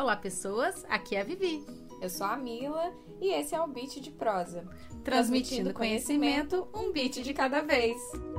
Olá, pessoas, aqui é a Vivi. Eu sou a Mila e esse é o Beat de Prosa. Transmitindo conhecimento, um beat de cada vez.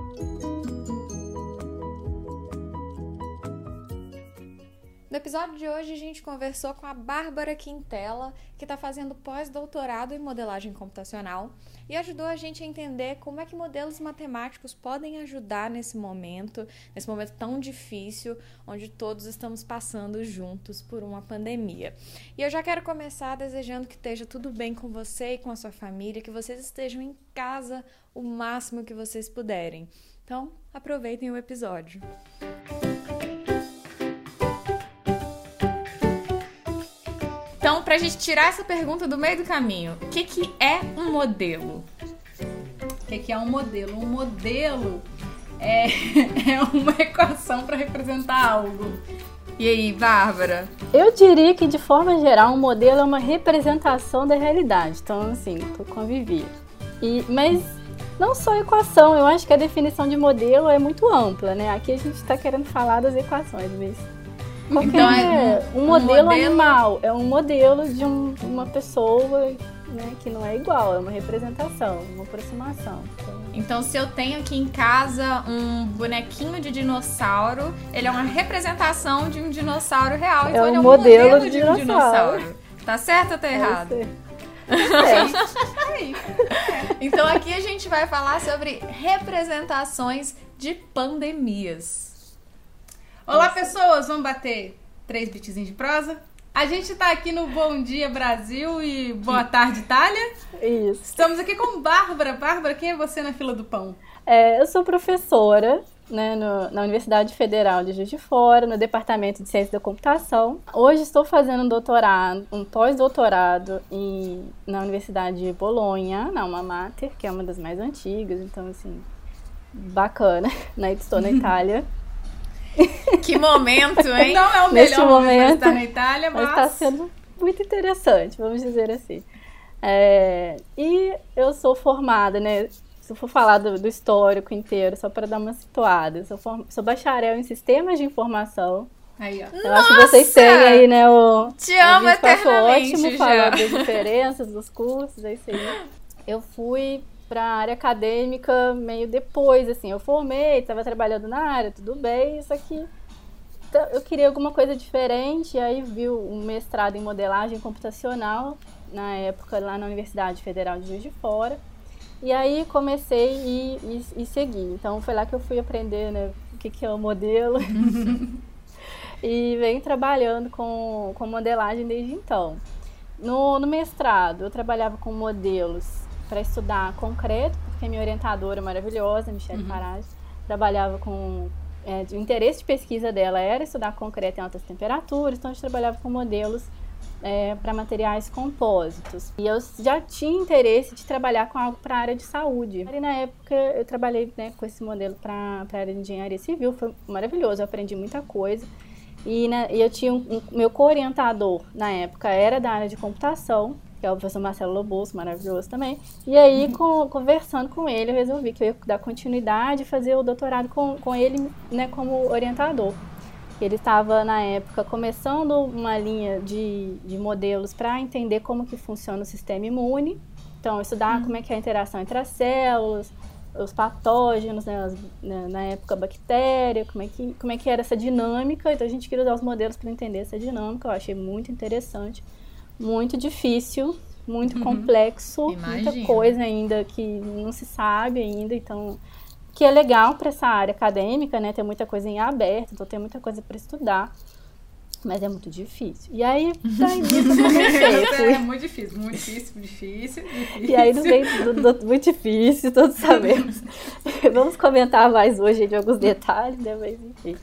No episódio de hoje a gente conversou com a Bárbara Quintela, que está fazendo pós-doutorado em modelagem computacional e ajudou a gente a entender como é que modelos matemáticos podem ajudar nesse momento tão difícil, onde todos estamos passando juntos por uma pandemia. E eu já quero começar desejando que esteja tudo bem com você e com a sua família, que vocês estejam em casa o máximo que vocês puderem. Então, aproveitem o episódio. Então, pra gente tirar essa pergunta do meio do caminho, o que é um modelo? O que é um modelo? Um modelo é uma equação para representar algo. E aí, Bárbara? Eu diria que, de forma geral, um modelo é uma representação da realidade. Então, assim, eu convivi. Mas não só equação, eu acho que a definição de modelo é muito ampla, né? Aqui a gente está querendo falar das equações, mas... Então um modelo animal é um modelo de uma pessoa, né, que não é igual, é uma representação, uma aproximação. Então, se eu tenho aqui em casa um bonequinho de dinossauro, ele é uma representação de um dinossauro real. Então, ele é um modelo de um dinossauro. Tá certo ou tá errado? Então, aqui a gente vai falar sobre representações de pandemias. Olá, pessoas! Vamos bater 3 beatzinhos de prosa? A gente tá aqui no Bom Dia Brasil e Boa Tarde Itália. Isso. Estamos aqui com Bárbara. Bárbara, quem é você na fila do pão? Eu sou professora, né, na Universidade Federal de Juiz de Fora, no Departamento de Ciência da Computação. Hoje estou fazendo um pós-doutorado na Universidade de Bolonha, na Alma Mater, que é uma das mais antigas, então, assim, bacana, né? Estou na Itália. Que momento, hein? Não é o melhor momento estar na Itália, mas está sendo muito interessante, vamos dizer assim. E eu sou formada, né? Se eu for falar do histórico inteiro, só para dar uma situada, sou bacharel em sistemas de informação. Aí, ó. Eu acho que vocês têm aí, né? Te amo eternamente, ótimo falando das diferenças, dos cursos, é isso aí. Eu fui para a área acadêmica meio depois, assim, eu formei, estava trabalhando na área, tudo bem, só que eu queria alguma coisa diferente, e aí vi um mestrado em modelagem computacional, na época lá na Universidade Federal de Juiz de Fora, e aí comecei e segui, então foi lá que eu fui aprender, né, o que é o modelo, e venho trabalhando com modelagem desde então. No mestrado, eu trabalhava com modelos para estudar concreto, porque minha orientadora maravilhosa, Michele Parage, trabalhava com... o interesse de pesquisa dela era estudar concreto em altas temperaturas, então a gente trabalhava com modelos para materiais compósitos. E eu já tinha interesse de trabalhar com algo para a área de saúde. E na época eu trabalhei, né, com esse modelo para a área de engenharia civil, foi maravilhoso, eu aprendi muita coisa. E eu tinha meu co-orientador na época era da área de computação, que é o professor Marcelo Lobosso, maravilhoso também. E aí, conversando com ele, eu resolvi que eu ia dar continuidade e fazer o doutorado com ele, né, como orientador. Ele estava, na época, começando uma linha de modelos para entender como que funciona o sistema imune. Então, estudar como é que é a interação entre as células, os patógenos, né, na época, a bactéria, como é que era essa dinâmica. Então, a gente queria usar os modelos para entender essa dinâmica. Eu achei muito interessante. Muito difícil, muito complexo, Imagina. Muita coisa ainda que não se sabe ainda, então, que é legal para essa área acadêmica, né, tem muita coisa em aberto, então tem muita coisa para estudar, mas é muito difícil. E aí, daí nisso eu comecei. É muito difícil. E aí, no meio do muito difícil, todos sabemos. Vamos comentar mais hoje de alguns detalhes, né, mas enfim.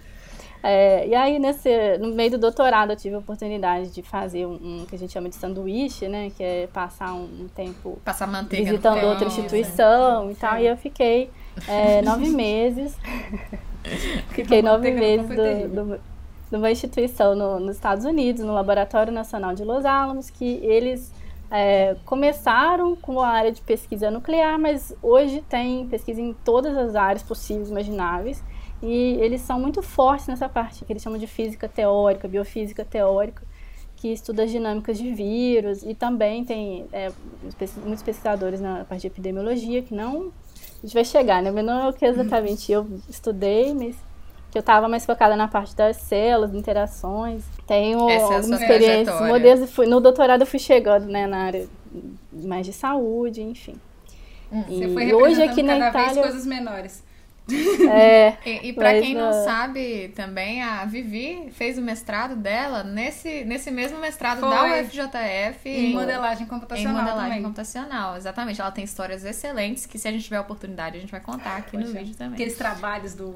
E aí, no meio do doutorado, eu tive a oportunidade de fazer um que a gente chama de sanduíche, né? Que é passar um tempo Passar manteiga visitando no pão, outra instituição e tal. E eu fiquei 9 meses. Fiquei 9 meses numa instituição nos Estados Unidos, no Laboratório Nacional de Los Alamos, que eles começaram com a área de pesquisa nuclear, mas hoje tem pesquisa em todas as áreas possíveis e imagináveis. E eles são muito fortes nessa parte que eles chamam de física teórica, biofísica teórica, que estuda as dinâmicas de vírus, e também tem muitos pesquisadores na parte de epidemiologia que não... A gente vai chegar, né? Mas não é o que exatamente eu estudei, mas que eu estava mais focada na parte das células, interações. Tenho algumas experiências, modelos, no doutorado eu fui chegando, né, na área mais de saúde, enfim. Você foi representando hoje aqui na Itália, vez coisas menores. E para quem não sabe, também a Vivi fez o mestrado dela nesse mesmo mestrado da UFJF em modelagem computacional. Em modelagem computacional, exatamente. Ela tem histórias excelentes que, se a gente tiver oportunidade, a gente vai contar aqui no vídeo também. Aqueles trabalhos do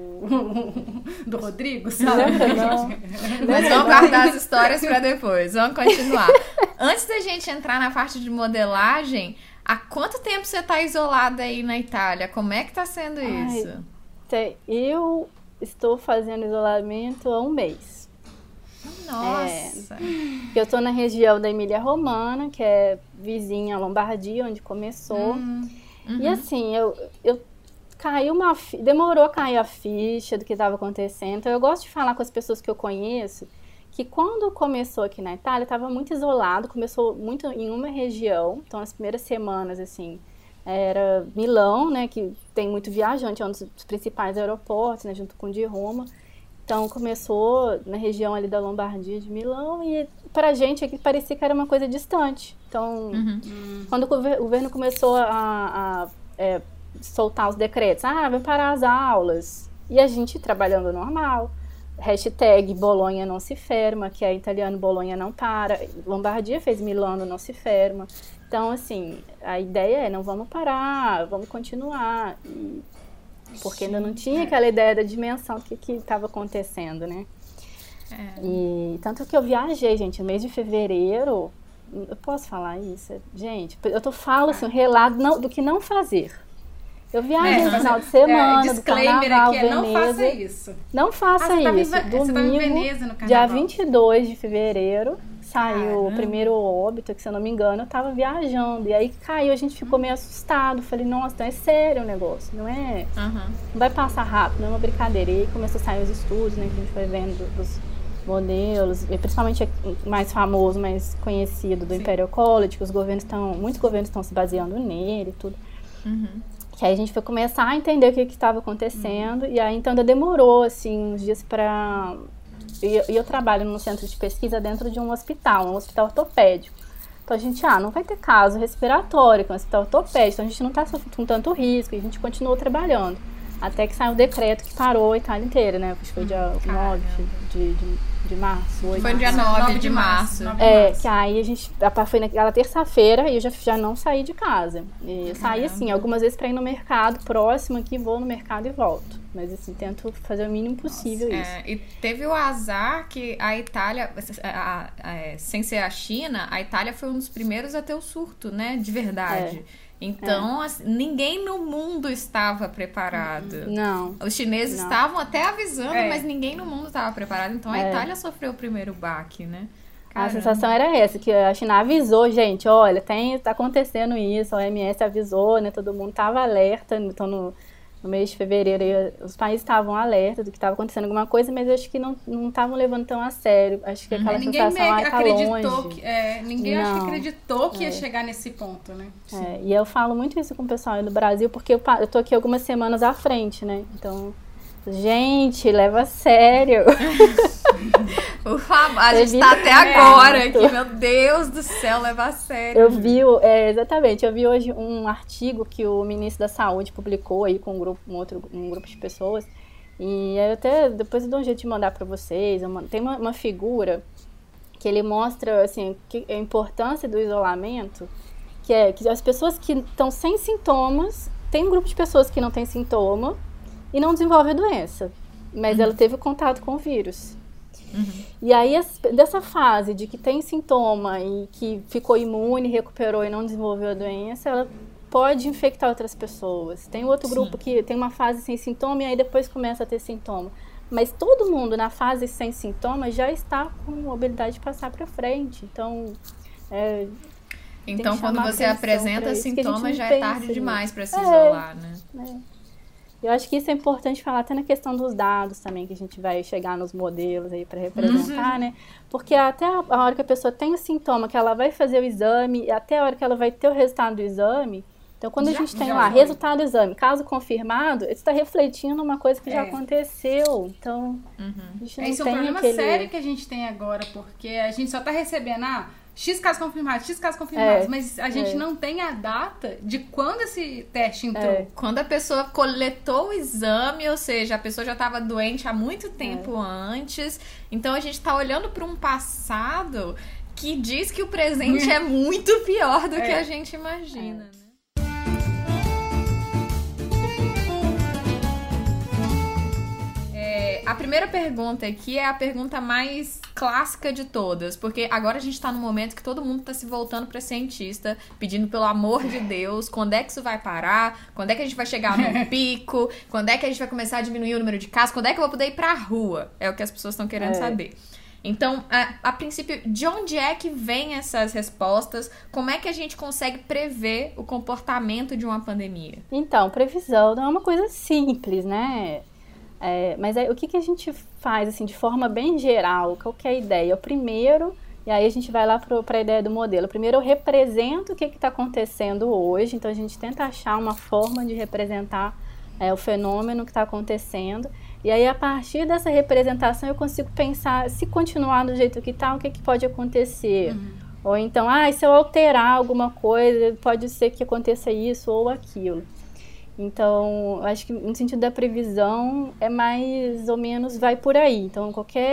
Rodrigo, sabe? Mas vamos guardar as histórias para depois. Vamos continuar. Antes da gente entrar na parte de modelagem, há quanto tempo você está isolada aí na Itália? Como é que tá sendo isso? Eu estou fazendo isolamento há um mês. Nossa! Eu estou na região da Emília-Romagna, que é vizinha à Lombardia, onde começou. E assim, demorou a cair a ficha do que estava acontecendo. Então, eu gosto de falar com as pessoas que eu conheço, que quando começou aqui na Itália, estava muito isolado, começou muito em uma região. Então, as primeiras semanas, assim, era Milão, né, que tem muito viajante, é um dos principais aeroportos, né, junto com o de Roma. Então, começou na região ali da Lombardia, de Milão, e pra gente aqui parecia que era uma coisa distante. Então, quando o governo começou a soltar os decretos, vai parar as aulas, e a gente trabalhando normal, hashtag Bolonha não se ferma, que é italiano Bolonha não para, Lombardia fez Milano não se ferma. Então, assim, a ideia é não vamos parar, vamos continuar, porque ainda não tinha aquela ideia da dimensão do que estava acontecendo, né? E tanto que eu viajei, gente, no mês de fevereiro, eu posso falar isso? Gente, eu falo assim, um relato do que não fazer. Eu viajei no final de semana, do Carnaval, aqui Veneza. Não faça isso. Não faça isso. Você tá em Veneza no Carnaval. Dia 22 de fevereiro, saiu o primeiro óbito, que se eu não me engano, eu tava viajando. E aí caiu, a gente ficou meio assustado. Falei, nossa, então é sério o negócio, não é? Não vai passar rápido, não é uma brincadeira. E aí começou a sair os estudos, né, que a gente foi vendo dos modelos, e principalmente o mais famoso, mais conhecido do Imperial College, que muitos governos estão se baseando nele e tudo. Que aí a gente foi começar a entender o que estava acontecendo, e aí então ainda demorou, assim, uns dias para... E eu trabalho num centro de pesquisa dentro de um hospital ortopédico. Então a gente, não vai ter caso respiratório, que é um hospital ortopédico, então a gente não está com tanto risco, e a gente continuou trabalhando. Até que saiu o decreto que parou a Itália inteira, né? Acho que foi dia 9 de março. 8 foi dia 9 de março. Que aí foi naquela terça-feira e eu já não saí de casa. E eu saí, assim, algumas vezes para ir no mercado próximo aqui, vou no mercado e volto. Mas, assim, tento fazer o mínimo possível isso. E teve o azar que a Itália, sem ser a China, a Itália foi um dos primeiros a ter o surto, né? De verdade. Então, assim, ninguém no mundo estava preparado. Não. Os chineses estavam até avisando, mas ninguém no mundo estava preparado. Então, a Itália sofreu o primeiro baque, né? Caramba. A sensação era essa, que a China avisou, gente, olha, tá acontecendo isso, a OMS avisou, né? Todo mundo estava alerta, então no mês de fevereiro, os países estavam alerta do que estava acontecendo alguma coisa, mas eu acho que não estavam levando tão a sério. Acho que aquela sensação tá longe. Ninguém acho que acreditou que ia chegar nesse ponto, né? E eu falo muito isso com o pessoal aí do Brasil, porque eu tô aqui algumas semanas à frente, né? Então, gente, leva a sério. Por favor, a gente tá até agora aqui, meu Deus do céu, leva a sério. Eu vi, exatamente, eu vi hoje um artigo que o ministro da Saúde publicou aí com um grupo de pessoas, e eu até, depois eu dou um jeito de mandar pra vocês, tem uma figura que ele mostra, assim, a importância do isolamento, que é que as pessoas que estão sem sintomas, tem um grupo de pessoas que não tem sintoma e não desenvolve a doença, mas ela teve contato com o vírus. E aí, dessa fase de que tem sintoma e que ficou imune, recuperou e não desenvolveu a doença, ela pode infectar outras pessoas. Tem outro grupo que tem uma fase sem sintoma e aí depois começa a ter sintoma. Mas todo mundo na fase sem sintoma já está com a habilidade de passar para frente. Então quando você apresenta sintomas, já é tarde demais para se isolar, né? Eu acho que isso é importante falar até na questão dos dados também, que a gente vai chegar nos modelos aí para representar, né? Porque até a hora que a pessoa tem o sintoma, que ela vai fazer o exame, até a hora que ela vai ter o resultado do exame, então quando a gente tem lá resultado do exame, caso confirmado, isso está refletindo uma coisa que já aconteceu. Então, a gente não Esse é um problema sério que a gente tem agora, porque a gente só está recebendo, X casos confirmados, mas a gente não tem a data de quando esse teste entrou. Quando a pessoa coletou o exame, ou seja, a pessoa já estava doente há muito tempo antes. Então a gente está olhando para um passado que diz que o presente é muito pior do que a gente imagina. Né? A primeira pergunta aqui é a pergunta mais clássica de todas, porque agora a gente tá num momento que todo mundo tá se voltando pra cientista, pedindo pelo amor de Deus, quando é que isso vai parar, quando é que a gente vai chegar no pico, quando é que a gente vai começar a diminuir o número de casos, quando é que eu vou poder ir pra rua, é o que as pessoas estão querendo saber. Então, a princípio, de onde é que vem essas respostas? Como é que a gente consegue prever o comportamento de uma pandemia? Então, previsão não é uma coisa simples, né? Mas o que a gente faz, assim, de forma bem geral? Qual que é a ideia? O primeiro, e aí a gente vai lá para a ideia do modelo. Primeiro eu represento o que está acontecendo hoje, então a gente tenta achar uma forma de representar o fenômeno que está acontecendo. E aí, a partir dessa representação, eu consigo pensar, se continuar do jeito que está, o que pode acontecer? Ou então, se eu alterar alguma coisa, pode ser que aconteça isso ou aquilo. Então, eu acho que no sentido da previsão, é mais ou menos, vai por aí. Então,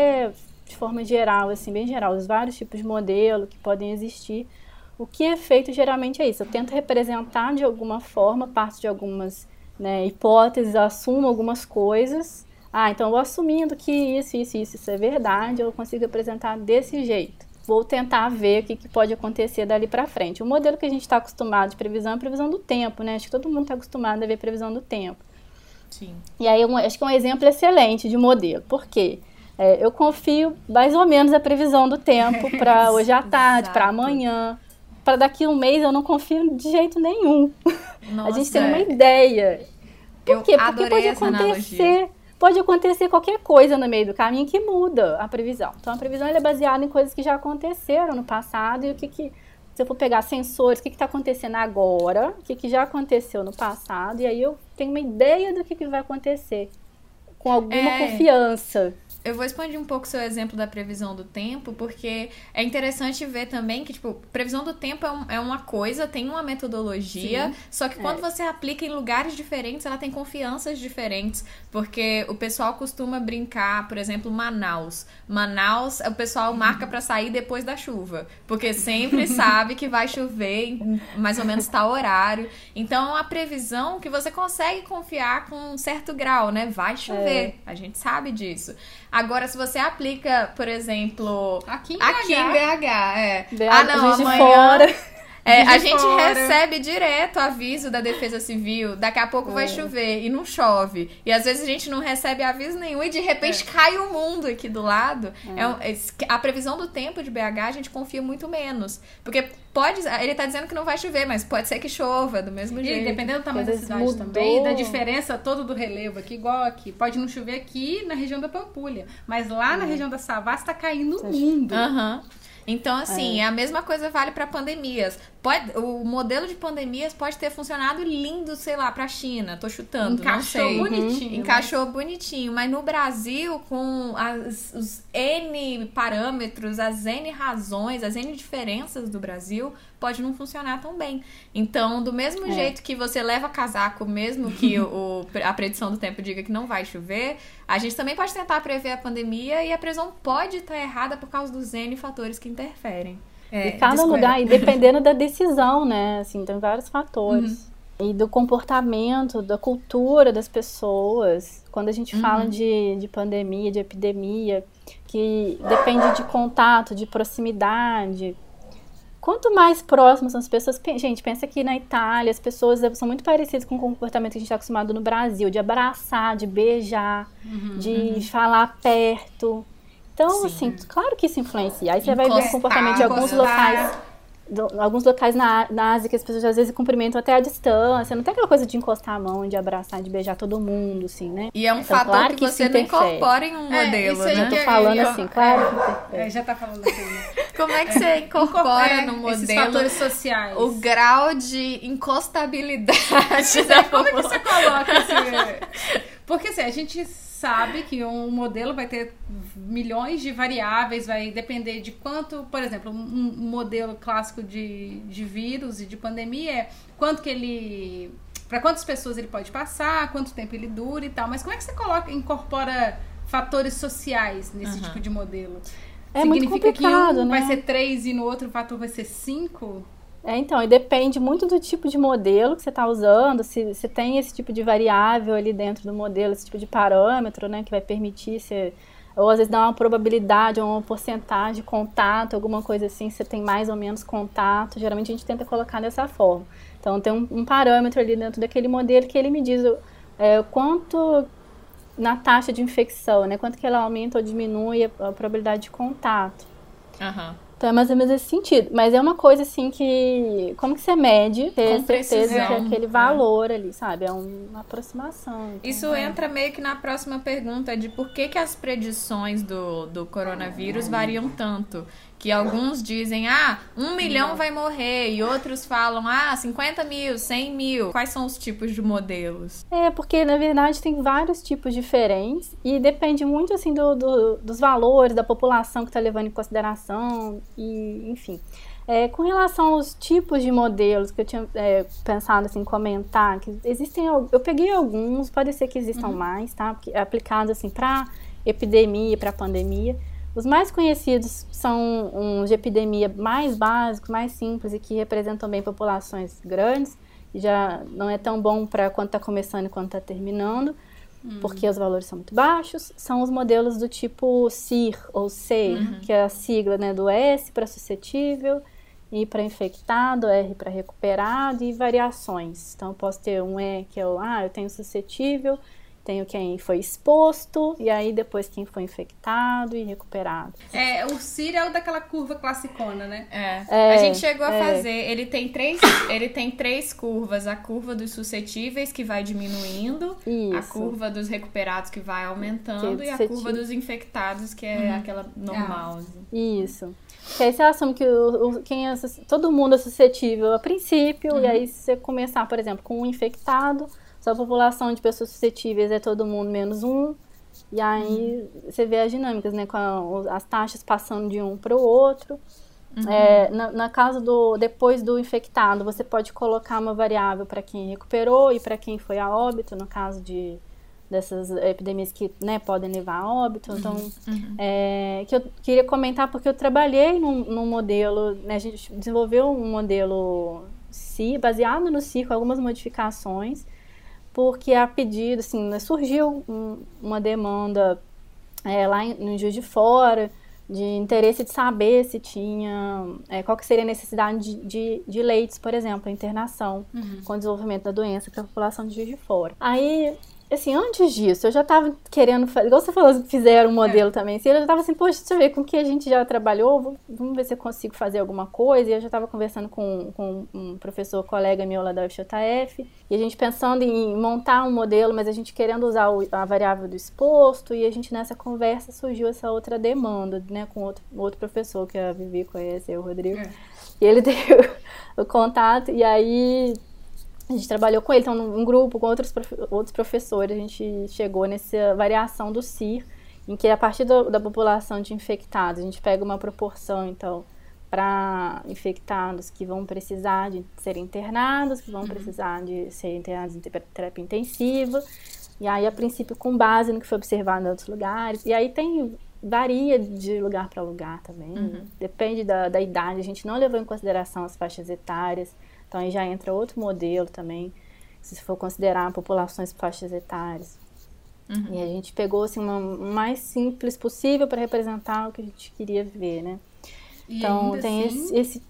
de forma geral, assim, bem geral, os vários tipos de modelo que podem existir, o que é feito geralmente é isso. Eu tento representar de alguma forma, parto de algumas hipóteses, assumo algumas coisas. Então eu vou assumindo que isso é verdade, eu consigo apresentar desse jeito. Vou tentar ver o que pode acontecer dali para frente. O modelo que a gente está acostumado de previsão é a previsão do tempo, né? Acho que todo mundo está acostumado a ver previsão do tempo. Sim. E aí acho que é um exemplo excelente de modelo. Por quê? Eu confio mais ou menos a previsão do tempo para hoje à tarde, para amanhã. Para daqui a um mês eu não confio de jeito nenhum. Nossa, a gente tem uma ideia. Por quê? Porque pode acontecer. Analogia. Pode acontecer qualquer coisa no meio do caminho que muda a previsão. Então, a previsão ela é baseada em coisas que já aconteceram no passado e se eu for pegar sensores, o que está acontecendo agora, o que já aconteceu no passado, e aí eu tenho uma ideia do que vai acontecer com alguma confiança. Eu vou expandir um pouco o seu exemplo da previsão do tempo, porque é interessante ver também que, previsão do tempo é uma coisa, tem uma metodologia, só que quando você aplica em lugares diferentes, ela tem confianças diferentes, porque o pessoal costuma brincar, por exemplo, Manaus, o pessoal marca pra sair depois da chuva, porque sempre sabe que vai chover em mais ou menos tal horário. Então, é uma previsão que você consegue confiar com um certo grau, né? Vai chover, a gente sabe disso. Agora, se você aplica, por exemplo... Aqui em BH. Amanhã... a gente recebe direto aviso da Defesa Civil, daqui a pouco vai chover, e não chove. E às vezes a gente não recebe aviso nenhum, e de repente cai o mundo aqui do lado. A previsão do tempo de BH a gente confia muito menos. Porque ele tá dizendo que não vai chover, mas pode ser que chova, do mesmo jeito. E dependendo do tamanho da cidade também, da diferença toda do relevo aqui, igual aqui. Pode não chover aqui na região da Pampulha, mas lá na região da Savassi tá caindo o mundo. Então, assim, a mesma coisa vale para pandemias. O modelo de pandemias pode ter funcionado lindo, sei lá, para a China. Tô chutando, não sei. Encaixou bonitinho. Mas no Brasil, com os N parâmetros, as N razões, as N diferenças do Brasil, pode não funcionar tão bem. Então, do mesmo jeito que você leva casaco, mesmo que a predição do tempo diga que não vai chover, a gente também pode tentar prever a pandemia e a previsão pode estar errada por causa dos N fatores que interferem. E cada lugar, e dependendo da decisão, né? Assim, tem vários fatores. E do comportamento, da cultura das pessoas. Quando a gente fala de pandemia, de epidemia, que depende de contato, de proximidade. Quanto mais próximas são as pessoas... Gente, pensa que na Itália as pessoas são muito parecidas com o comportamento que a gente está acostumado no Brasil. De abraçar, de beijar, de falar perto... Então, assim, claro que isso influencia. Aí você vai ver o comportamento de alguns locais. alguns locais na Ásia que as pessoas às vezes cumprimentam até à distância, não tem aquela coisa de encostar a mão, de abraçar, de beijar todo mundo, assim, né? E é um então, fator claro que você não incorpora em um modelo, né? Eu tô falando assim, claro. Já tá falando assim, né? Como é que você incorpora no modelo esses fatores sociais? o grau de encostabilidade Como é que você coloca assim? Porque assim, a gente sabe que um modelo vai ter milhões de variáveis, vai depender de quanto, por exemplo, um modelo clássico de vírus e de pandemia é quanto que ele, para quantas pessoas ele pode passar, quanto tempo ele dura e tal. Mas como é que você incorpora fatores sociais nesse tipo de modelo? É muito complicado, que um né? vai ser 3 e no outro fator vai ser 5? Então, e depende muito do tipo de modelo que você está usando, se tem esse tipo de variável ali dentro do modelo, esse tipo de parâmetro, né, que vai permitir você, ou às vezes dá uma probabilidade, ou uma porcentagem de contato, alguma coisa assim, você tem mais ou menos contato, geralmente a gente tenta colocar dessa forma. Então, tem um parâmetro ali dentro daquele modelo que ele me diz quanto na taxa de infecção, né, quanto que ela aumenta ou diminui a probabilidade de contato. Então é mais ou menos esse sentido. Mas é uma coisa assim que... Como que você mede? Ter certeza que é aquele valor ali, sabe? É uma aproximação. Então, isso entra meio que na próxima pergunta de por que as predições do coronavírus variam tanto. Que alguns dizem, 1 milhão vai morrer. E outros falam, 50 mil, 100 mil. Quais são os tipos de modelos? Porque na verdade tem vários tipos diferentes. E depende muito assim dos valores, da população que está levando em consideração. E enfim. Com relação aos tipos de modelos que eu tinha pensado assim, comentar, que existem, eu peguei alguns, pode ser que existam mais, tá? Porque, aplicados assim para epidemia, para pandemia. Os mais conhecidos são uns de epidemia mais básicos, mais simples e que representam bem populações grandes. E já não é tão bom para quando está começando e quando está terminando, porque os valores são muito baixos. São os modelos do tipo SIR ou SEIR, que é a sigla, né, do S para suscetível, I para infectado, R para recuperado e variações. Então eu posso ter um E que é eu tenho suscetível, tenho quem foi exposto, e aí depois quem foi infectado e recuperado. O SIR é o daquela curva classicona, né? A gente chegou a fazer, ele tem três curvas, a curva dos suscetíveis que vai diminuindo, Isso. a curva dos recuperados que vai aumentando e a curva dos infectados que é aquela normal. Isso. Que aí você assume que todo mundo é suscetível a princípio, e aí se você começar, por exemplo, com um infectado, sua população de pessoas suscetíveis é todo mundo menos um, e aí você vê as dinâmicas, né, com as taxas passando de um para o outro. Na casa depois do infectado, você pode colocar uma variável para quem recuperou e para quem foi a óbito, no caso dessas epidemias que, né, podem levar a óbito. Então, que eu queria comentar porque eu trabalhei num modelo, né, a gente desenvolveu um modelo baseado no SIR, com algumas modificações, porque a pedido, assim, surgiu uma demanda lá no Juiz de Fora, de interesse de saber se tinha, qual que seria a necessidade de leitos, por exemplo, a internação com o desenvolvimento da doença para a população de Juiz de Fora. Aí, assim, antes disso, eu já estava querendo fazer, igual você falou, fizeram um modelo também, assim, eu já estava assim, poxa, deixa eu ver com que a gente já trabalhou, vamos ver se eu consigo fazer alguma coisa, e eu já estava conversando com um professor, colega meu lá da UFJF, e a gente pensando em montar um modelo, mas a gente querendo usar a variável do exposto, e a gente nessa conversa surgiu essa outra demanda, né, com outro professor que a Vivi conhece, o Rodrigo, e ele deu o contato, e aí a gente trabalhou com ele, então num grupo com outros professores, a gente chegou nessa variação do SIR, em que a partir da população de infectados, a gente pega uma proporção, então, para infectados que vão precisar de serem internados, que vão precisar de serem internados em terapia intensiva, e aí, a princípio, com base no que foi observado em outros lugares, e aí varia de lugar para lugar também, depende da idade, a gente não levou em consideração as faixas etárias. Então, aí já entra outro modelo também, se for considerar populações faixas etárias. E a gente pegou, assim, o mais simples possível para representar o que a gente queria ver, né? Então, tem assim...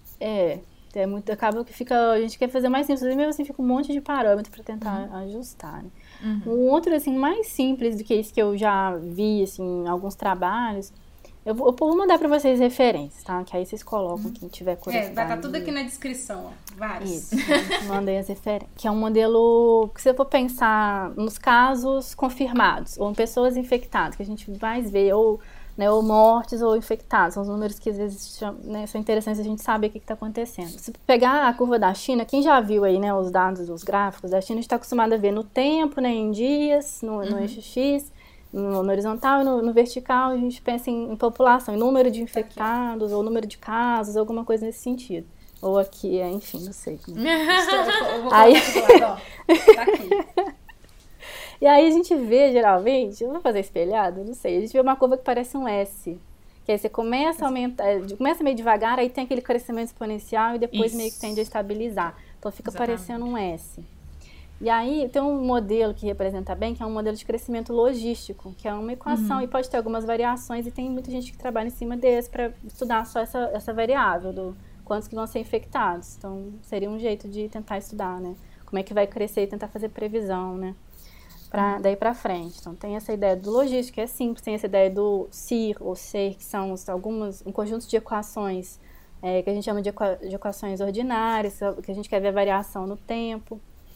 acaba que fica... A gente quer fazer mais simples, mesmo assim fica um monte de parâmetro para tentar ajustar, né? Um outro, assim, mais simples do que isso que eu já vi, assim, em alguns trabalhos, Eu vou mandar pra vocês referências, tá? Que aí vocês colocam, quem tiver curiosidade. Vai estar tudo aqui na descrição, ó. Vários. Isso, mandei as referências. Que é um modelo que você for pensar nos casos confirmados, ou em pessoas infectadas, que a gente mais vê, ou mortes ou infectados. São os números que às vezes são interessantes a gente saber o que está acontecendo. Se pegar a curva da China, quem já viu aí, né, os dados, os gráficos da China, a gente está acostumado a ver no tempo, né, em dias, no eixo X, no horizontal e no vertical, a gente pensa em população, em número de infectados, ou número de casos, alguma coisa nesse sentido. Ou aqui, enfim, não sei. Eu vou aí... Lado, ó. Tá aqui. E aí a gente vê, geralmente, eu vou fazer espelhado, não sei, a gente vê uma curva que parece um S. Que aí você começa a aumentar, começa meio devagar, aí tem aquele crescimento exponencial e depois meio que tende a estabilizar. Então fica parecendo um S. E aí tem um modelo que representa bem, que é um modelo de crescimento logístico, que é uma equação e pode ter algumas variações, e tem muita gente que trabalha em cima desse para estudar só essa variável do quantos que vão ser infectados. Então seria um jeito de tentar estudar, né? Como é que vai crescer e tentar fazer previsão, né? Daí para frente. Então tem essa ideia do logístico, que é simples, tem essa ideia do CIR ou SER, que são um conjunto de equações que a gente chama de equações ordinárias, que a gente quer ver a variação no tempo.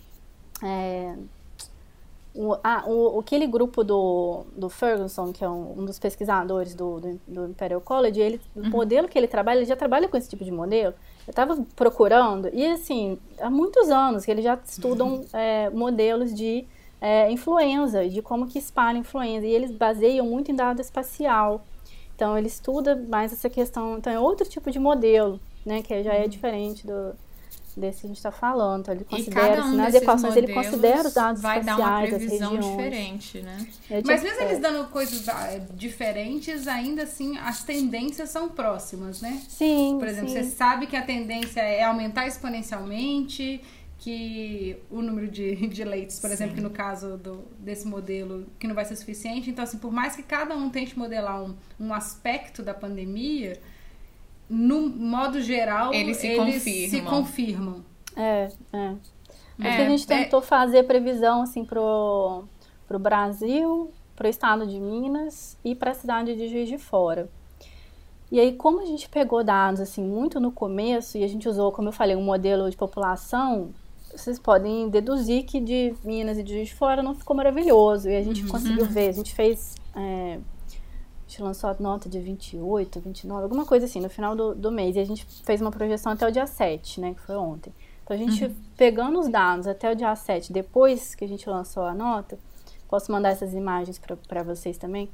Aquele grupo do Ferguson, que é um dos pesquisadores do Imperial College, o modelo que ele já trabalha com esse tipo de modelo. Eu estava procurando, e assim, há muitos anos que eles já estudam modelos de influenza, de como que espalha influenza, e eles baseiam muito em dado espacial. Então, ele estuda mais essa questão, então é outro tipo de modelo, né, que já é diferente desse que a gente está falando. Então, ele considera, nas equações, ele considera os dados espaciais, vai dar uma das previsão regiões. Diferente, né? Mas mesmo eles dando coisas diferentes, ainda assim, as tendências são próximas, né? Sim, por exemplo, sim. Você sabe que a tendência é aumentar exponencialmente, que o número de leitos, por exemplo, que no caso desse modelo, que não vai ser suficiente. Então, assim, por mais que cada um tente modelar um aspecto da pandemia, no modo geral, eles se confirmam. Porque a gente tentou fazer previsão, assim, pro Brasil, pro estado de Minas e pra cidade de Juiz de Fora. E aí, como a gente pegou dados, assim, muito no começo, e a gente usou, como eu falei, um modelo de população, vocês podem deduzir que de Minas e de Juiz de Fora não ficou maravilhoso. E a gente conseguiu ver, a gente fez... a gente lançou a nota de 28, 29, alguma coisa assim, no final do mês. E a gente fez uma projeção até o dia 7, né, que foi ontem. Então, a gente pegando os dados até o dia 7, depois que a gente lançou a nota, posso mandar essas imagens para vocês também,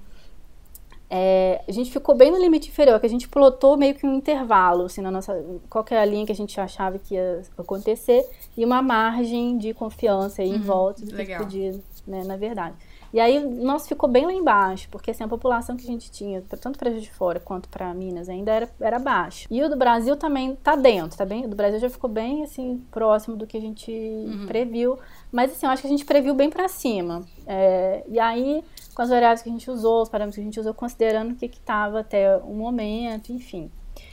a gente ficou bem no limite inferior, que a gente plotou meio que um intervalo, assim, qual que é a linha que a gente achava que ia acontecer, e uma margem de confiança aí em volta do que podia, né, na verdade. E aí, nosso ficou bem lá embaixo, porque assim, a população que a gente tinha, tanto para Juiz de Fora quanto para Minas, ainda era baixa. E o do Brasil também tá dentro, tá bem? O do Brasil já ficou bem, assim, próximo do que a gente previu. Mas, assim, eu acho que a gente previu bem para cima. E aí, com as variáveis que a gente usou, os parâmetros que a gente usou, considerando o que estava até o momento, enfim.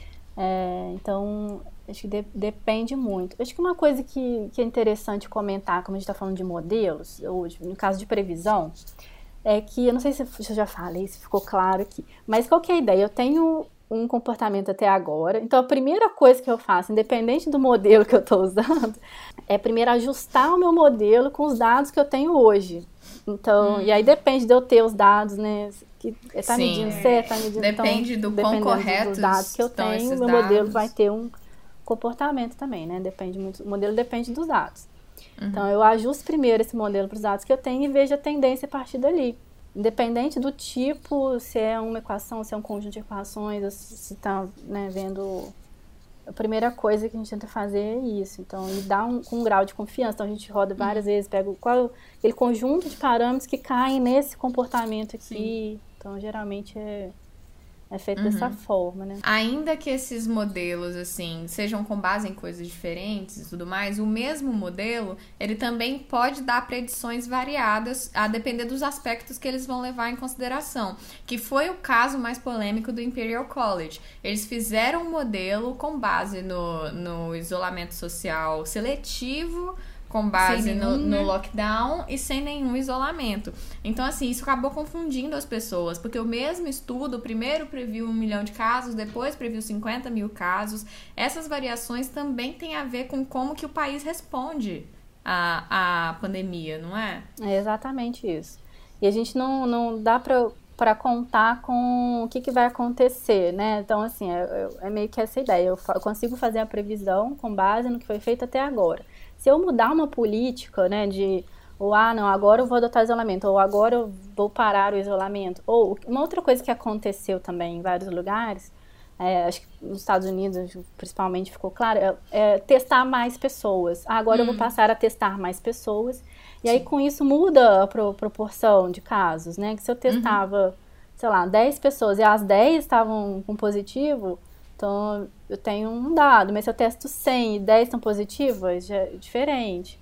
Então, acho que depende muito. Acho que uma coisa que é interessante comentar, como a gente está falando de modelos, ou no caso de previsão, é que, eu não sei se eu já falei, se ficou claro aqui, mas qual que é a ideia? Eu tenho um comportamento até agora, então a primeira coisa que eu faço, independente do modelo que eu estou usando, é primeiro ajustar o meu modelo com os dados que eu tenho hoje. Então, e aí depende de eu ter os dados, né, que tá medindo certo, tá medindo... Depende do quão corretos dos dados que eu tenho, meu modelo vai ter um comportamento também, né? Depende muito, o modelo depende dos dados. Então, eu ajusto primeiro esse modelo para os dados que eu tenho e vejo a tendência a partir dali. Independente do tipo, se é uma equação, se é um conjunto de equações, ou se está, né, vendo... A primeira coisa que a gente tenta fazer é isso. Então, e dá um grau de confiança. Então, a gente roda várias vezes, pega aquele conjunto de parâmetros que caem nesse comportamento aqui. Sim. Então, geralmente é feito dessa forma, né? Ainda que esses modelos, assim, sejam com base em coisas diferentes e tudo mais, o mesmo modelo, ele também pode dar predições variadas a depender dos aspectos que eles vão levar em consideração, que foi o caso mais polêmico do Imperial College. Eles fizeram um modelo com base no isolamento social seletivo com base no lockdown e sem nenhum isolamento. Então, assim, isso acabou confundindo as pessoas, porque o mesmo estudo primeiro previu 1 milhão de casos, depois previu 50 mil casos. Essas variações também têm a ver com como que o país responde à pandemia, não é? É exatamente isso. E a gente não dá para contar com o que vai acontecer, né? Então, assim, é meio que essa ideia. Eu consigo fazer a previsão com base no que foi feito até agora. Se eu mudar uma política, né, não, agora eu vou adotar isolamento, ou agora eu vou parar o isolamento, ou uma outra coisa que aconteceu também em vários lugares, acho que nos Estados Unidos principalmente ficou claro, é testar mais pessoas. Agora eu vou passar a testar mais pessoas, e aí com isso muda a proporção de casos, né, que se eu testava, sei lá, 10 pessoas e as 10 estavam com positivo, então, eu tenho um dado, mas se eu testo 100 e 10 estão positivas, já é diferente.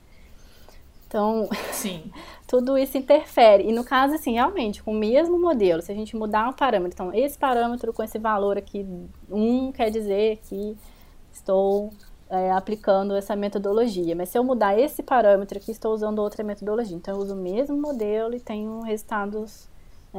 Então, sim. Tudo isso interfere. E no caso, assim, realmente, com o mesmo modelo, se a gente mudar um parâmetro, então, esse parâmetro com esse valor aqui, 1 quer dizer que estou aplicando essa metodologia. Mas se eu mudar esse parâmetro aqui, estou usando outra metodologia. Então, eu uso o mesmo modelo e tenho resultados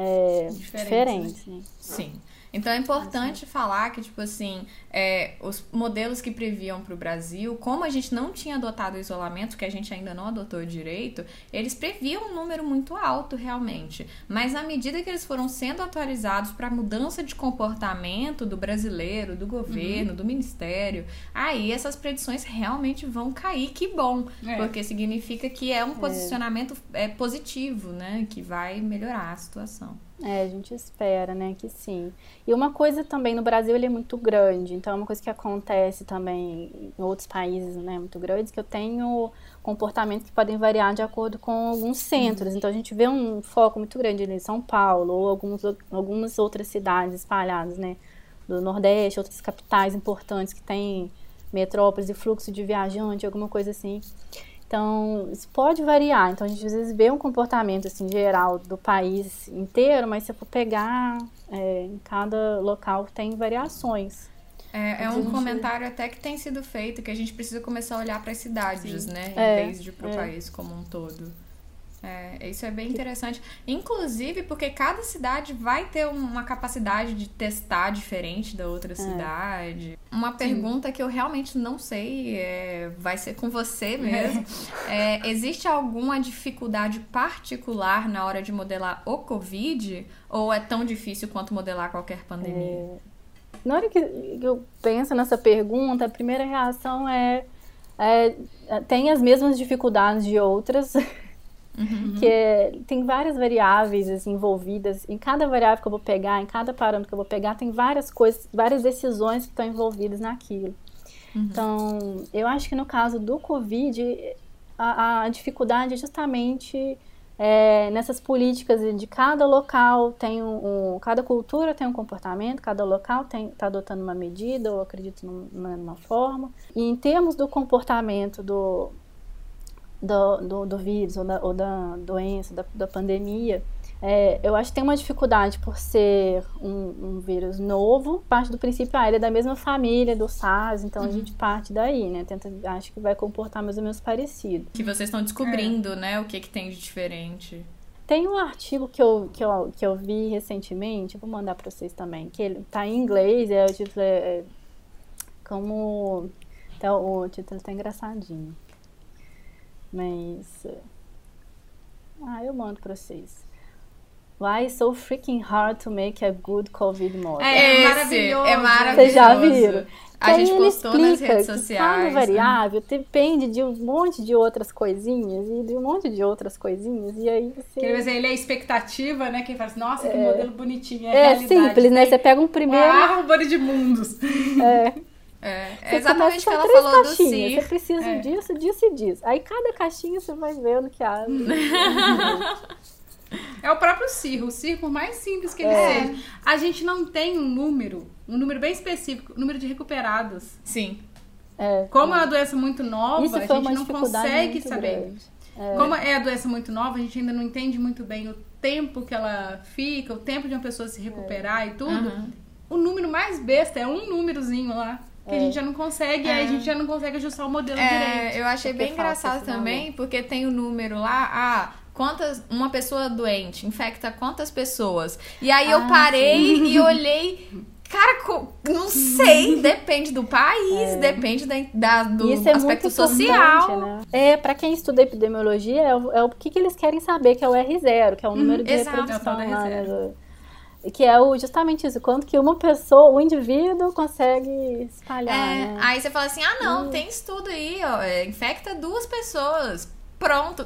diferentes, né? Sim. Então é importante falar que, tipo assim, os modelos que previam para o Brasil, como a gente não tinha adotado o isolamento, que a gente ainda não adotou direito, eles previam um número muito alto realmente. Mas à medida que eles foram sendo atualizados para a mudança de comportamento do brasileiro, do governo, do ministério, aí essas predições realmente vão cair. Que bom, porque significa que é um posicionamento positivo, né? Que vai melhorar a situação. A gente espera, né, que sim. E uma coisa também, no Brasil ele é muito grande, então é uma coisa que acontece também em outros países, né, muito grandes, que eu tenho comportamentos que podem variar de acordo com alguns centros. Então a gente vê um foco muito grande em São Paulo ou algumas outras cidades espalhadas, né, do Nordeste, outras capitais importantes que têm metrópoles e fluxo de viajante, alguma coisa assim. Então, isso pode variar. Então, a gente às vezes vê um comportamento assim, geral do país inteiro, mas se eu for pegar, em cada local tem variações. É um comentário até que tem sido feito, que a gente precisa começar a olhar para as cidades, né? Em vez de para o país como um todo. Isso é bem interessante. Inclusive, porque cada cidade vai ter uma capacidade de testar diferente da outra cidade. Uma pergunta que eu realmente não sei, vai ser com você mesmo. Existe alguma dificuldade particular na hora de modelar o Covid? Ou é tão difícil quanto modelar qualquer pandemia? Na hora que eu penso nessa pergunta, a primeira reação tem as mesmas dificuldades de outras. Que tem várias variáveis assim, envolvidas. Em cada variável que eu vou pegar, em cada parâmetro que eu vou pegar, tem várias coisas, várias decisões que estão envolvidas naquilo. Então, eu acho que no caso do Covid, a dificuldade é justamente nessas políticas de cada local tem cada cultura tem um comportamento, cada local está adotando uma medida, ou acredito numa forma. E em termos do comportamento do vírus ou da doença, da pandemia, eu acho que tem uma dificuldade por ser um vírus novo. Parte do princípio, ele é da mesma família do SARS, então a gente parte daí, né? Acho que vai comportar mais ou menos parecido. Que vocês estão descobrindo, né? O que tem de diferente. Tem um artigo que eu vi recentemente, eu vou mandar para vocês também, que ele tá em inglês, o título como... Então, o título tá engraçadinho. Mas... eu mando pra vocês. Why it's so freaking hard to make a good COVID model? É maravilhoso. Vocês já viram? A gente postou nas redes sociais. Cada variável depende de um monte de outras coisinhas e de um monte de outras coisinhas. E aí você... Quer dizer, ele é expectativa, né? Quem fala assim, nossa, que modelo bonitinho. Simples, né? Você pega um primeiro... Uma árvore de mundos. É exatamente o que ela falou do CIR. Você precisa disso, disso e disso. Aí cada caixinha você vai vendo que abre. É o próprio CIR. O CIR, por mais simples que ele seja, a gente não tem um número bem específico, o número de recuperados. Sim. Como é uma doença muito nova, isso a gente não consegue saber. Grande. Como é a doença muito nova, a gente ainda não entende muito bem o tempo que ela fica, o tempo de uma pessoa se recuperar e tudo. O número mais besta é um númerozinho lá. que a gente já não consegue, aí a gente já não consegue ajustar o modelo direito. Eu achei bem engraçado também, porque tem o número lá, uma pessoa doente infecta quantas pessoas? E aí eu parei e olhei, cara, não sei, depende do país, depende do Isso é aspecto social. Né? Pra quem estuda epidemiologia, é o que eles querem saber, que é o R0, que é o número de reprodução lá, né? Que é justamente isso, quanto que uma pessoa, um indivíduo consegue espalhar, né? Aí você fala assim, tem estudo aí, infecta 2 pessoas, pronto.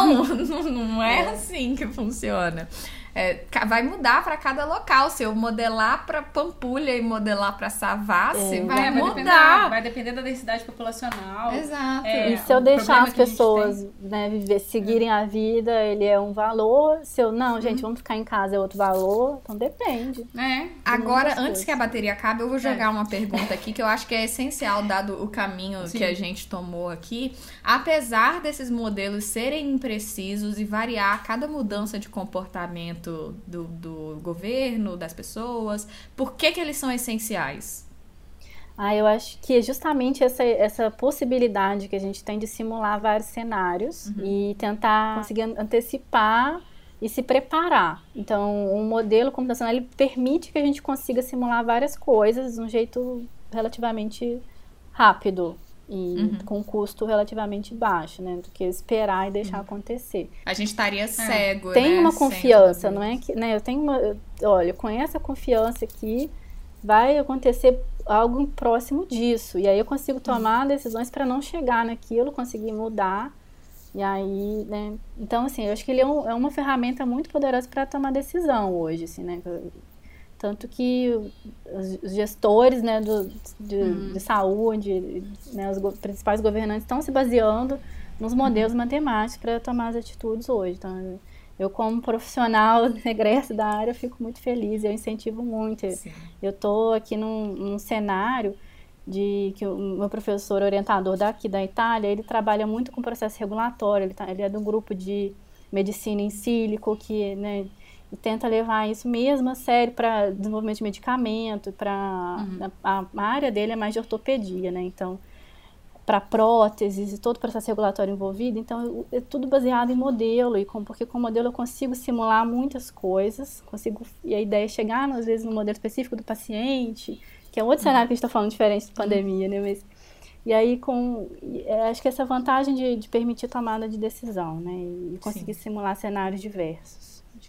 Não é assim que funciona. Vai mudar para cada local. Se eu modelar para Pampulha e modelar para Savassi, vai mudar. Vai depender da densidade populacional. Exato. E se eu deixar as pessoas seguirem a vida, ele é um valor. Se eu, gente, vamos ficar em casa, é outro valor. Então depende. Agora, antes que a bateria acabe, eu vou jogar uma pergunta aqui que eu acho que é essencial, dado o caminho que a gente tomou aqui. Apesar desses modelos serem imprecisos e variar a cada mudança de comportamento do governo, das pessoas, por que eles são essenciais? Eu acho que é justamente essa possibilidade que a gente tem de simular vários cenários e tentar conseguir antecipar e se preparar. Então, um modelo computacional, ele permite que a gente consiga simular várias coisas de um jeito relativamente rápido e com um custo relativamente baixo, né, do que esperar e deixar acontecer. A gente estaria cego, Tem uma confiança, não é que, né, olha, com essa confiança aqui vai acontecer algo próximo disso, e aí eu consigo tomar decisões para não chegar naquilo, conseguir mudar, e aí, né, então assim, eu acho que ele é uma ferramenta muito poderosa para tomar decisão hoje, assim, né, tanto que os gestores, né, de saúde, né, os principais governantes estão se baseando nos modelos matemáticos para tomar as atitudes hoje. Então, eu como profissional egresso da área, fico muito feliz, eu incentivo muito. Sim. Eu estou aqui num cenário que o meu professor orientador daqui da Itália, ele trabalha muito com processo regulatório, ele é do grupo de medicina em sílico, que, né, e tenta levar isso mesmo a sério para desenvolvimento de medicamento, para a área dele é mais de ortopedia, né? Então, para próteses e todo o processo regulatório envolvido, então é tudo baseado em modelo, porque com o modelo eu consigo simular muitas coisas, e a ideia é chegar, às vezes, no modelo específico do paciente, que é um outro cenário que a gente está falando diferente de pandemia, né? Mas, e aí, acho que essa vantagem de permitir tomada de decisão, né? E conseguir simular cenários diversos.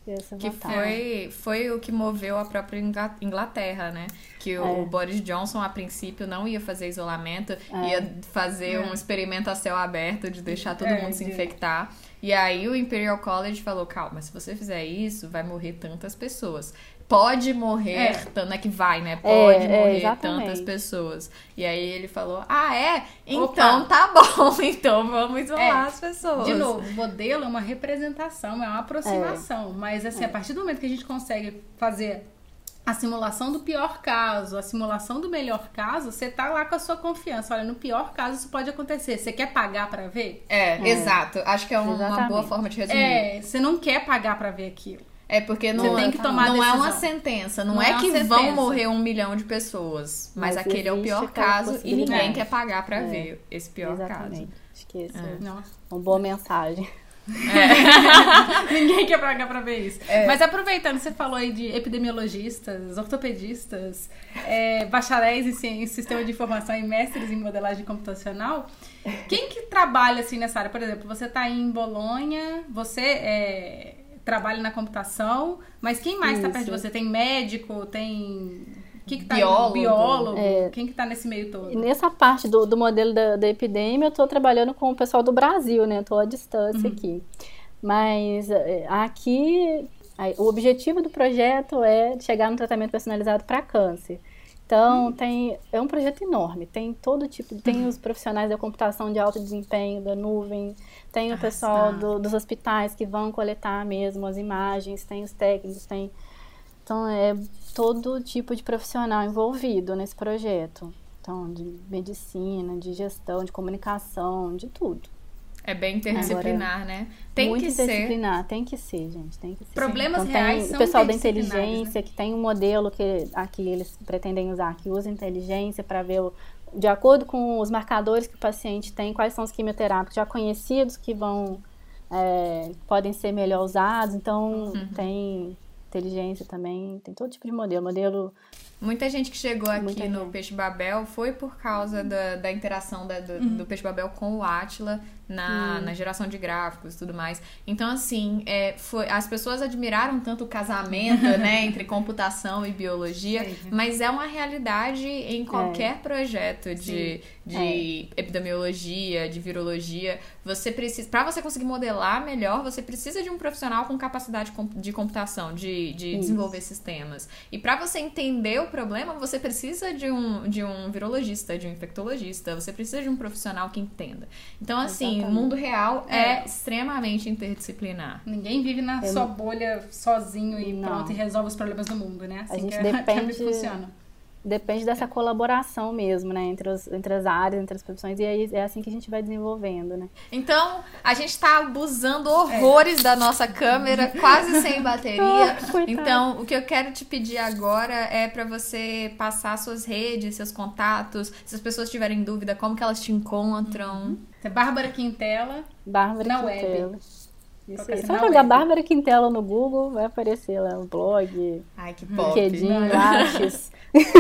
Que foi o que moveu a própria Inglaterra, né? Que o Boris Johnson, a princípio, não ia fazer isolamento, ia fazer um experimento a céu aberto de deixar todo mundo se infectar. E aí o Imperial College falou, calma, se você fizer isso, vai morrer tantas pessoas. Pode morrer, não é que vai, né? Pode morrer tantas pessoas. E aí ele falou, então tá bom, então vamos isolar as pessoas. De novo, o modelo é uma representação, é uma aproximação. Mas assim, a partir do momento que a gente consegue fazer a simulação do pior caso, a simulação do melhor caso, você tá lá com a sua confiança. Olha, no pior caso isso pode acontecer. Você quer pagar pra ver? Exato. Acho que é uma boa forma de resumir. Você não quer pagar pra ver aquilo. Porque não é uma sentença, não é que vão morrer 1 milhão de pessoas, mas aquele é o pior caso e ninguém quer pagar pra ver esse pior caso. Acho que essa é uma boa mensagem. Ninguém quer pagar pra ver isso. Mas aproveitando, você falou aí de epidemiologistas, ortopedistas, bacharéis em sistema de informação e mestres em modelagem computacional. Quem que trabalha assim nessa área? Por exemplo, você tá em Bolonha, você trabalha na computação, mas quem mais está perto de você? Tem médico, tem... Biólogo. Quem que tá nesse meio todo? E nessa parte do modelo da epidemia, eu estou trabalhando com o pessoal do Brasil, né? Estou à distância aqui. Mas aqui, o objetivo do projeto é chegar no tratamento personalizado para câncer. Então, é um projeto enorme, tem todo tipo, tem os profissionais da computação de alto desempenho, da nuvem, tem o pessoal dos hospitais que vão coletar mesmo as imagens, tem os técnicos, então é todo tipo de profissional envolvido nesse projeto. Então, de medicina, de gestão, de comunicação, de tudo. É bem interdisciplinar, né? Muito interdisciplinar, tem que ser, gente, tem que ser. Problemas reais são o pessoal da inteligência, né? Que tem um modelo que aqui eles pretendem usar, que usa inteligência para ver de acordo com os marcadores que o paciente tem, quais são os quimioterápicos já conhecidos que podem ser melhor usados. Então, tem inteligência também, tem todo tipo de modelo. Muita gente que chegou aqui no Peixe Babel foi por causa da interação do Peixe Babel com o Átila na geração de gráficos e tudo mais. Então, assim, as pessoas admiraram tanto o casamento, né, entre computação e biologia, mas é uma realidade em qualquer projeto de epidemiologia, de virologia. Para você conseguir modelar melhor, você precisa de um profissional com capacidade de computação, de desenvolver sistemas. E para você entender o problema, você precisa de um virologista, de um infectologista, você precisa de um profissional que entenda. Então, assim, o mundo real é extremamente interdisciplinar. Ninguém vive na sua bolha sozinho e pronto, e resolve os problemas do mundo, né? Assim a gente que funciona. Depende dessa colaboração mesmo, né? Entre as áreas, entre as profissões. E aí é assim que a gente vai desenvolvendo, né? Então, a gente tá abusando horrores da nossa câmera, quase sem bateria. Então, o que eu quero te pedir agora é pra você passar suas redes, seus contatos. Se as pessoas tiverem dúvida, como que elas te encontram. É Bárbara Quintela. Bárbara na Quintela. Web. Isso aí. Só jogar Bárbara Quintela no Google, vai aparecer lá o blog. Ai, que pop. LinkedIn, Lattes.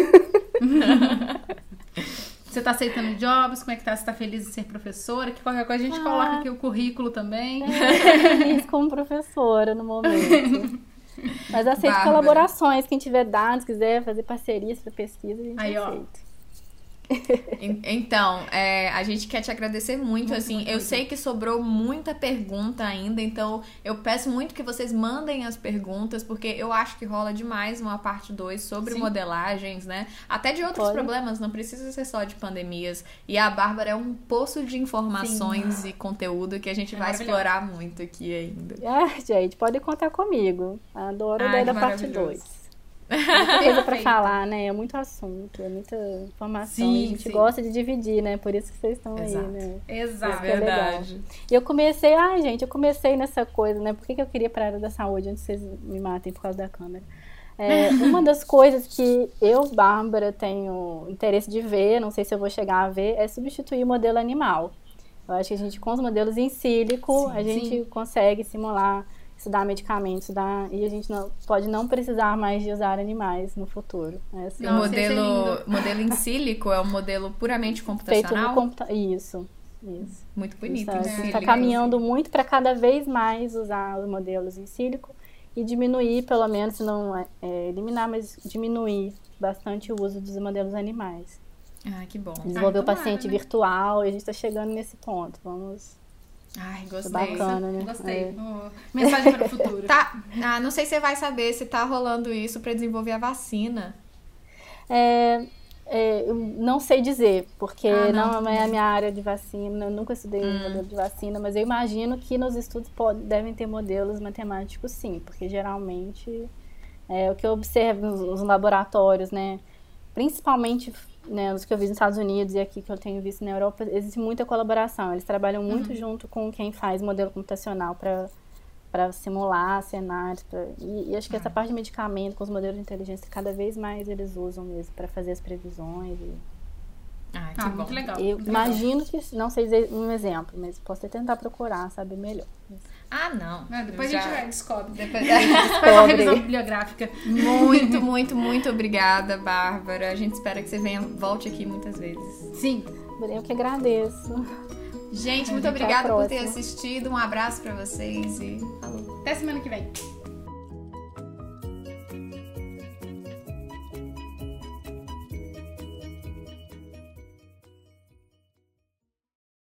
Você tá aceitando jobs? Como é que tá? Você tá feliz de ser professora? Que qualquer coisa a gente coloca aqui o currículo também. Feliz como professora no momento. Mas aceito colaborações. Quem tiver dados, quiser fazer parcerias para pesquisa, a gente aceita. Então, a gente quer te agradecer muito, assim, eu sei que sobrou muita pergunta ainda, então eu peço muito que vocês mandem as perguntas, porque eu acho que rola demais uma parte 2 sobre modelagens, né, até de outros problemas, não precisa ser só de pandemias, e a Bárbara é um poço de informações e conteúdo que a gente vai explorar muito aqui ainda. Gente, pode contar comigo, adoro a ideia da parte 2. Muita coisa pra falar, né? É muito assunto, é muita informação. E a gente gosta de dividir, né? Por isso que vocês estão aí, né? Exato, é verdade. E eu comecei, nessa coisa, né? Por que eu queria ir pra área da saúde antes que vocês me matem por causa da câmera? Uma das coisas que eu, Bárbara, tenho interesse de ver, não sei se eu vou chegar a ver, é substituir o modelo animal. Eu acho que a gente, com os modelos em sílico, a gente consegue simular, estudar medicamentos, e a gente pode não precisar mais de usar animais no futuro. Assim. O modelo em sílico é um modelo puramente computacional? Feito no Isso. Muito bonito. A gente está caminhando muito para cada vez mais usar os modelos em sílico e diminuir, pelo menos, se não eliminar, mas diminuir bastante o uso dos modelos animais. Ah, que bom. Desenvolver o paciente virtual, e a gente está chegando nesse ponto. Vamos... Ai, gostei. Bacana, né? Gostei. Mensagem para o futuro. Não sei se você vai saber se tá rolando isso para desenvolver a vacina. Eu não sei dizer, porque não é a minha área de vacina, eu nunca estudei modelo de vacina, mas eu imagino que nos estudos devem ter modelos matemáticos, sim, porque geralmente o que eu observo nos laboratórios, né, principalmente, né, os que eu vi nos Estados Unidos e aqui que eu tenho visto na Europa, existe muita colaboração. Eles trabalham muito junto com quem faz modelo computacional para simular cenários. E acho que essa parte de medicamento com os modelos de inteligência, cada vez mais eles usam mesmo para fazer as previsões. Que bom. Muito legal. Eu imagino que, não sei dizer um exemplo, mas posso tentar procurar, saber melhor. Não. Depois a gente descobre. Depois faz uma revisão bibliográfica. Muito, muito, muito obrigada, Bárbara. A gente espera que você volte aqui muitas vezes. Sim. Eu que agradeço. Gente, muito obrigada por ter assistido. Um abraço pra vocês e falou. Até semana que vem.